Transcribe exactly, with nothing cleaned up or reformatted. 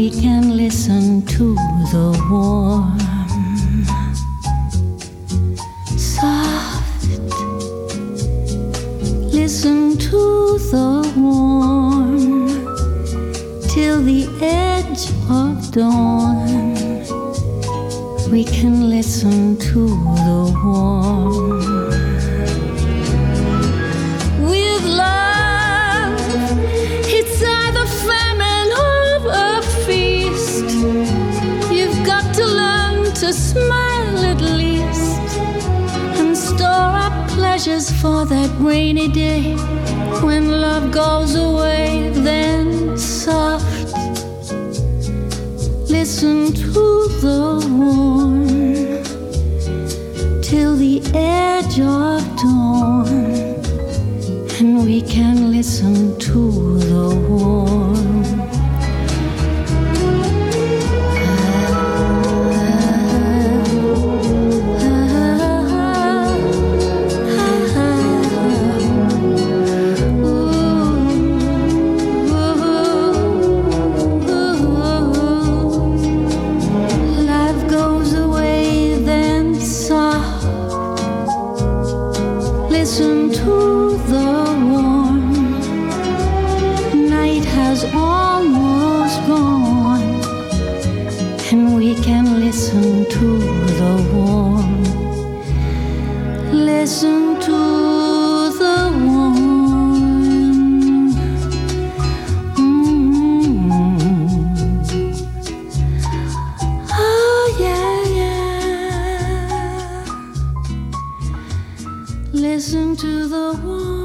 we can listen to the warm, soft, listen to the warm, till the edge of dawn. We can listen to the warm. With love, it's either famine or a feast. You've got to learn to smile at least, and store up pleasures for that rainy day. When love goes away, then soft, listen to the warm, till the edge of dawn. And we can listen to the warm. Listen to the warm. Night has almost gone, and we can listen to the warm. Listen to the warm. Mm-hmm. Oh yeah, yeah. Listen to the warm.